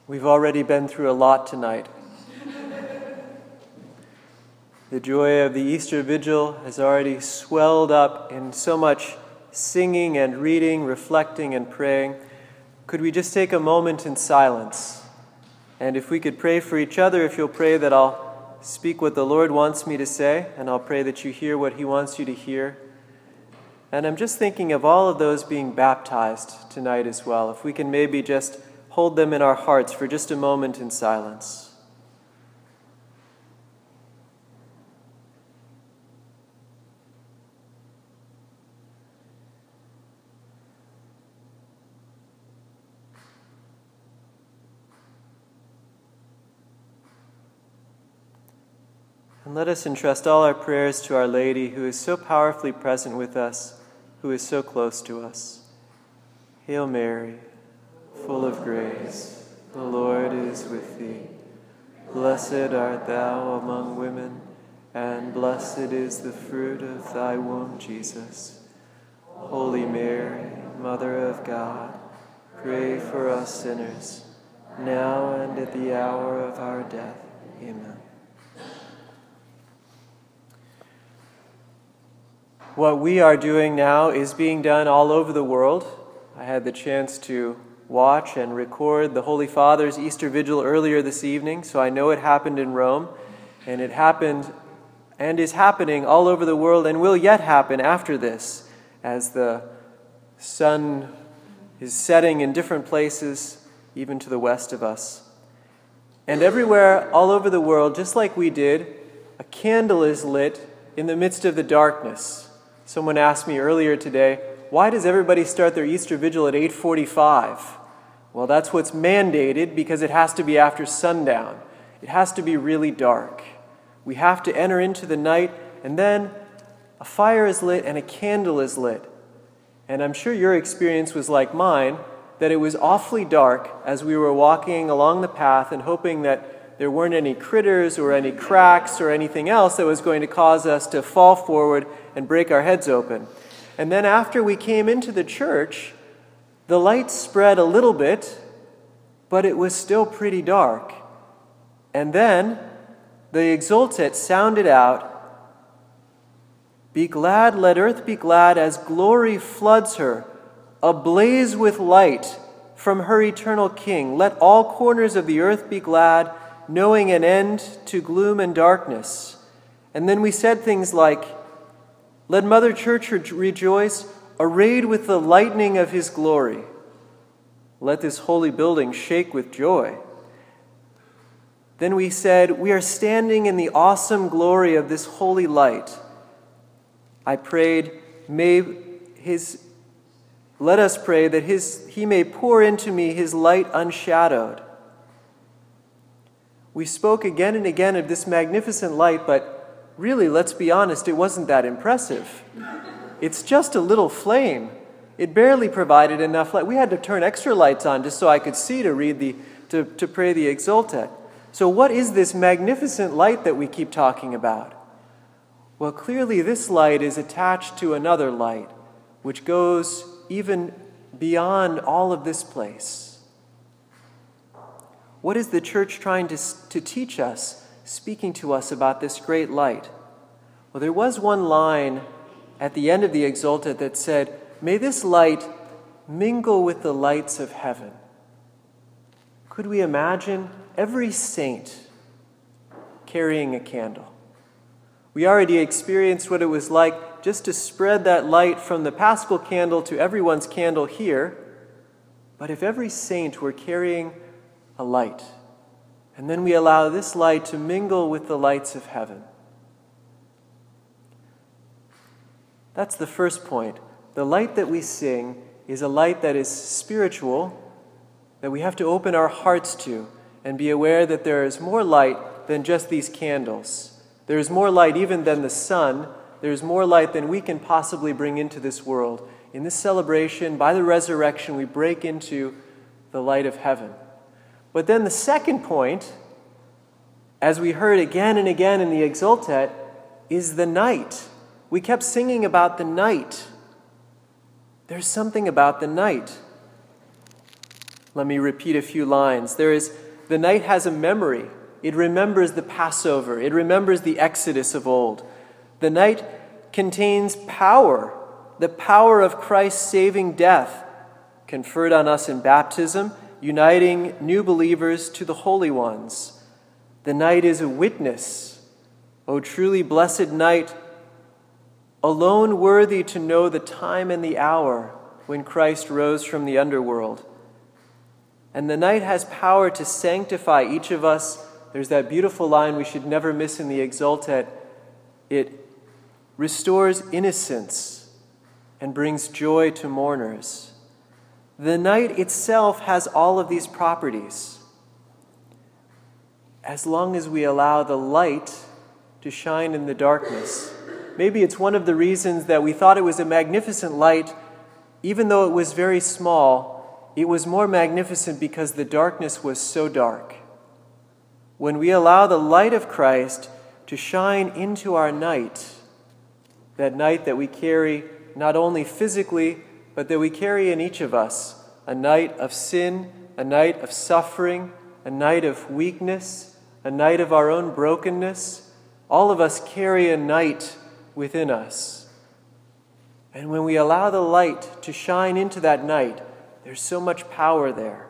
We've already been through a lot tonight. The joy of the Easter Vigil has already swelled up in so much singing and reading, reflecting and praying. Could we just take a moment in silence? And if we could pray for each other, if you'll pray that I'll speak what the Lord wants me to say, and I'll pray that you hear what He wants you to hear. And I'm just thinking of all of those being baptized tonight as well. If we can maybe just hold them in our hearts for just a moment in silence. And let us entrust all our prayers to Our Lady, who is so powerfully present with us, who is so close to us. Hail Mary, full of grace, the Lord is with thee. Blessed art thou among women, and blessed is the fruit of thy womb, Jesus. Holy Mary, Mother of God, pray for us sinners, now and at the hour of our death. Amen. What we are doing now is being done all over the world. I had the chance to watch and record the Holy Father's Easter Vigil earlier this evening, so I know it happened in Rome, and it happened and is happening all over the world and will yet happen after this, as the sun is setting in different places, even to the west of us. And everywhere, all over the world, just like we did, a candle is lit in the midst of the darkness. Someone asked me earlier today, why does everybody start their Easter Vigil at 8:45? Well, that's what's mandated because it has to be after sundown. It has to be really dark. We have to enter into the night, and then a fire is lit and a candle is lit. And I'm sure your experience was like mine, that it was awfully dark as we were walking along the path and hoping that there weren't any critters or any cracks or anything else that was going to cause us to fall forward and break our heads open. And then after we came into the church, the light spread a little bit, but it was still pretty dark. And then the Exultet sounded out, "Be glad, let earth be glad, as glory floods her, ablaze with light from her eternal King. Let all corners of the earth be glad, knowing an end to gloom and darkness." And then we said things like, "Let Mother Church rejoice, arrayed with the lightning of His glory. Let this holy building shake with joy." Then we said, "We are standing in the awesome glory of this holy light." I prayed, let us pray that He may pour into me His light unshadowed. We spoke again and again of this magnificent light, but really, let's be honest, it wasn't that impressive. It's just a little flame. It barely provided enough light. We had to turn extra lights on just so I could see to read to pray the Exultet. So what is this magnificent light that we keep talking about? Well, clearly this light is attached to another light, which goes even beyond all of this place. What is the church trying to teach us, speaking to us about this great light? Well, there was one line at the end of the Exultet that said, "May this light mingle with the lights of heaven." Could we imagine every saint carrying a candle? We already experienced what it was like just to spread that light from the Paschal candle to everyone's candle here. But if every saint were carrying a light, and then we allow this light to mingle with the lights of heaven. That's the first point. The light that we sing is a light that is spiritual, that we have to open our hearts to and be aware that there is more light than just these candles. There is more light even than the sun. There is more light than we can possibly bring into this world. In this celebration, by the resurrection, we break into the light of heaven. But then the second point, as we heard again and again in the Exultet, is the night. We kept singing about the night. There's something about the night. Let me repeat a few lines. The night has a memory. It remembers the Passover. It remembers the Exodus of old. The night contains power, the power of Christ's saving death, conferred on us in baptism, uniting new believers to the holy ones. The night is a witness. O truly blessed night, alone worthy to know the time and the hour when Christ rose from the underworld. And the night has power to sanctify each of us. There's that beautiful line we should never miss in the Exultet. It restores innocence and brings joy to mourners. The night itself has all of these properties. As long as we allow the light to shine in the darkness. Maybe it's one of the reasons that we thought it was a magnificent light, even though it was very small. It was more magnificent because the darkness was so dark. When we allow the light of Christ to shine into our night, that night that we carry not only physically, but that we carry in each of us, a night of sin, a night of suffering, a night of weakness, a night of our own brokenness. All of us carry a night within us. And when we allow the light to shine into that night, there's so much power there.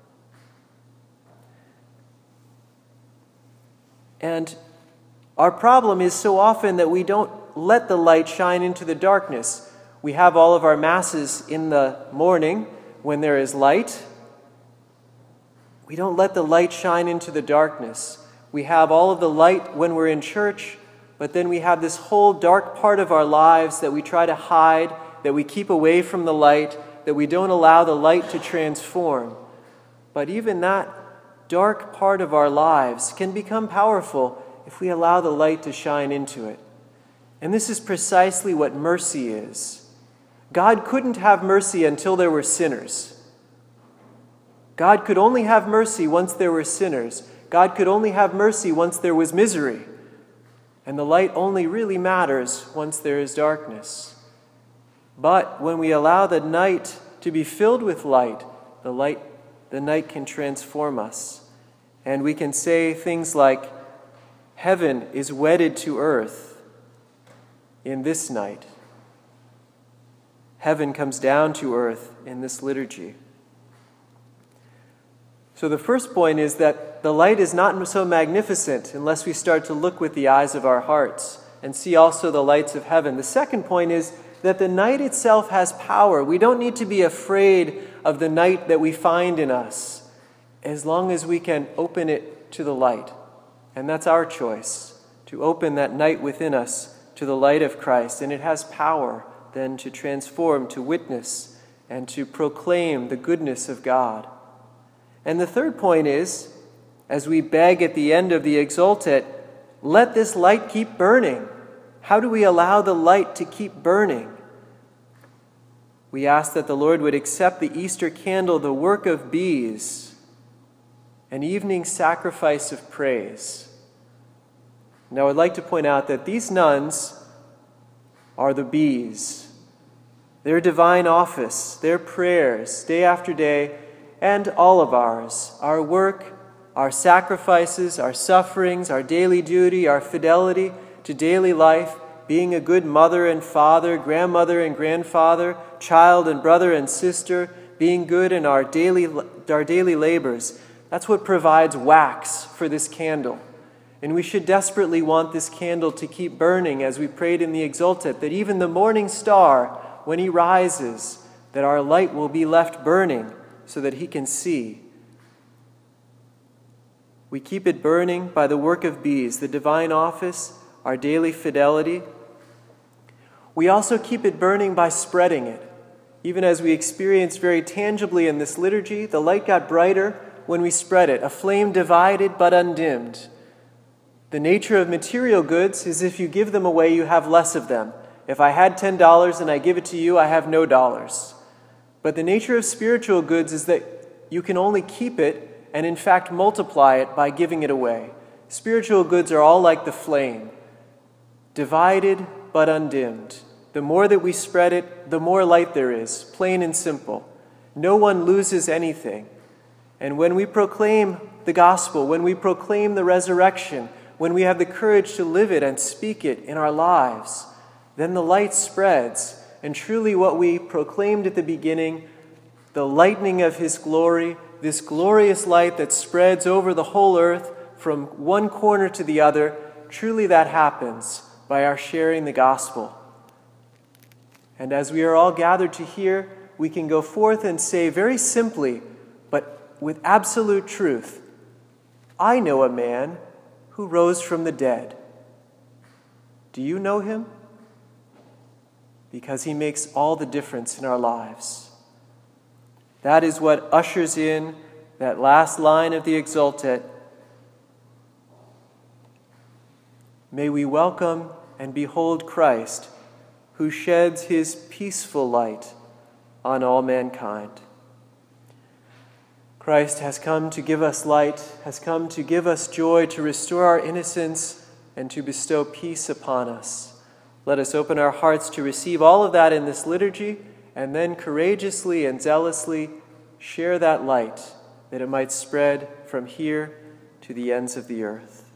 And our problem is so often that we don't let the light shine into the darkness. We have all of our masses in the morning when there is light. We don't let the light shine into the darkness. We have all of the light when we're in church, but then we have this whole dark part of our lives that we try to hide, that we keep away from the light, that we don't allow the light to transform. But even that dark part of our lives can become powerful if we allow the light to shine into it. And this is precisely what mercy is. God couldn't have mercy until there were sinners. God could only have mercy once there were sinners. God could only have mercy once there was misery. And the light only really matters once there is darkness. But when we allow the night to be filled with light, the night can transform us. And we can say things like, heaven is wedded to earth in this night. Heaven comes down to earth in this liturgy. So the first point is that the light is not so magnificent unless we start to look with the eyes of our hearts and see also the lights of heaven. The second point is that the night itself has power. We don't need to be afraid of the night that we find in us as long as we can open it to the light. And that's our choice, to open that night within us to the light of Christ. And it has power then to transform, to witness, and to proclaim the goodness of God. And the third point is, as we beg at the end of the Exultet, let this light keep burning. How do we allow the light to keep burning? We ask that the Lord would accept the Easter candle, the work of bees, an evening sacrifice of praise. Now I'd like to point out that these nuns are the bees. Their divine office, their prayers, day after day, and all of ours, our work, our sacrifices, our sufferings, our daily duty, our fidelity to daily life, being a good mother and father, grandmother and grandfather, child and brother and sister, being good in our daily labors. That's what provides wax for this candle. And we should desperately want this candle to keep burning as we prayed in the Exultet, that even the morning star, when he rises, that our light will be left burning so that he can see. We keep it burning by the work of bees, the divine office, our daily fidelity. We also keep it burning by spreading it. Even as we experience very tangibly in this liturgy, the light got brighter when we spread it, a flame divided but undimmed. The nature of material goods is if you give them away, you have less of them. If I had $10 and I give it to you, I have no dollars. But the nature of spiritual goods is that you can only keep it and in fact multiply it by giving it away. Spiritual goods are all like the flame, divided but undimmed. The more that we spread it, the more light there is, plain and simple. No one loses anything. And when we proclaim the gospel, when we proclaim the resurrection, when we have the courage to live it and speak it in our lives, then the light spreads. And truly what we proclaimed at the beginning, the lightning of his glory, this glorious light that spreads over the whole earth from one corner to the other, truly that happens by our sharing the gospel. And as we are all gathered to hear, we can go forth and say very simply, but with absolute truth, I know a man who rose from the dead. Do you know him? Because he makes all the difference in our lives. That is what ushers in that last line of the Exultet. May we welcome and behold Christ, who sheds his peaceful light on all mankind. Christ has come to give us light, has come to give us joy, to restore our innocence, and to bestow peace upon us. Let us open our hearts to receive all of that in this liturgy, and then courageously and zealously share that light, that it might spread from here to the ends of the earth.